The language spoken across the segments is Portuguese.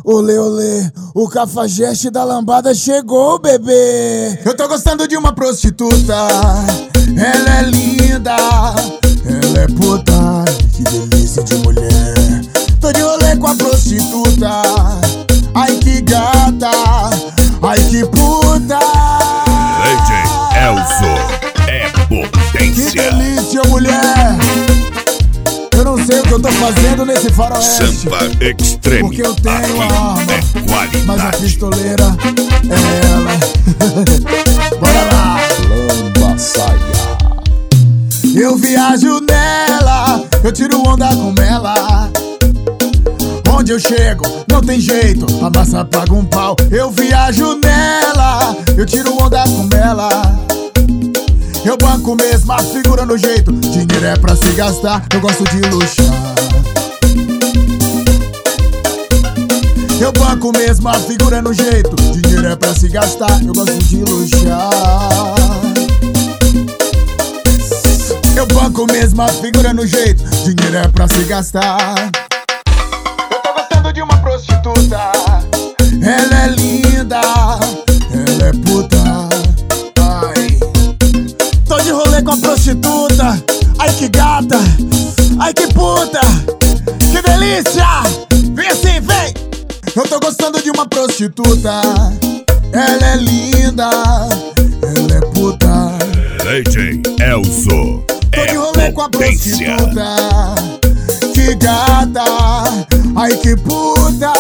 Olê, olê, o cafajeste da lambada chegou, bebê. Eu tô gostando de uma prostituta, ela é linda, ela é puta, que delícia de mulher. Tô de rolê com a prostituta, ai que gata, ai que puta. DJ Elzo é potência. Que delícia, mulher. Eu não sei o que eu tô fazendo nesse faroeste, Sampa Extreme, porque eu tenho a arma, é qualidade. mas a pistoleira é ela. Bora lá. Lamba saia. Eu viajo nela, eu tiro onda com ela. Onde eu chego, não tem jeito, a massa paga um pau. Eu viajo nela, eu tiro onda com ela. Eu banco mesmo, a figura no jeito. Dinheiro é pra se gastar, eu gosto de luxar. Eu banco mesmo, a figura no jeito. Dinheiro é pra se gastar, eu gosto de luxar. Eu banco mesmo, a figura no jeito. Dinheiro é pra se gastar. Eu tô gostando de uma prostituta, ela é linda, ela é puta. Ai, tô de rolê com a prostituta, ai que gata, ai que puta, que delícia. Vem assim, vem. Eu tô gostando de uma prostituta, ela é linda, ela é puta. DJ Elzo Tô de é rolê com a potência. prostituta, que gata, ai que puta.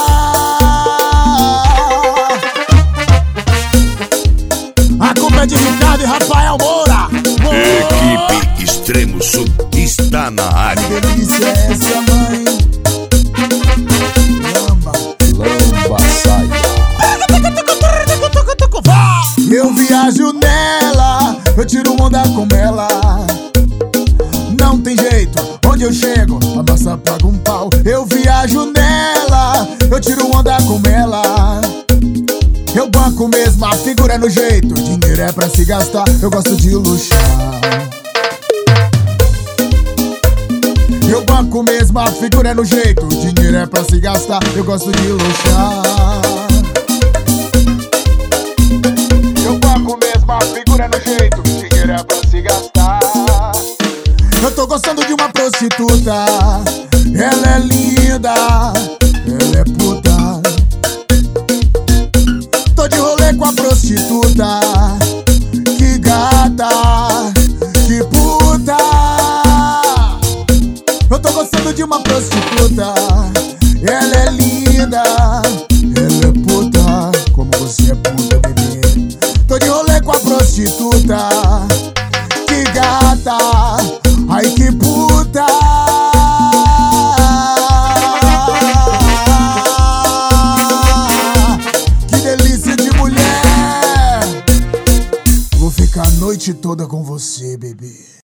A culpa é de Ricardo e Rafael Moura. Equipe Extremo Sul está na Que área. delícia é essa, mãe? Lamba. Lamba saia. Eu viajo nela, eu tiro onda com ela. Não tem jeito, onde eu chego, a massa paga um pau. Eu viajo nela, eu tiro onda com ela. Eu banco mesmo, a figura é no jeito. Dinheiro é pra se gastar, eu gosto de luxar. Eu banco mesmo, a figura é no jeito. Dinheiro é pra se gastar, eu gosto de luxar. Eu banco mesmo, a figura é no jeito. Dinheiro é pra se gastar. Eu tô gostando de uma prostituta, ela é linda, ela é puta. Tô de rolê com a prostituta, que gata, que puta. Eu tô gostando de uma prostituta, ela é linda, ela é puta. Como você é puta, bebê. Tô de rolê com a prostituta, que gata, ai que puta. Que delícia de mulher. Vou ficar a noite toda com você, bebê.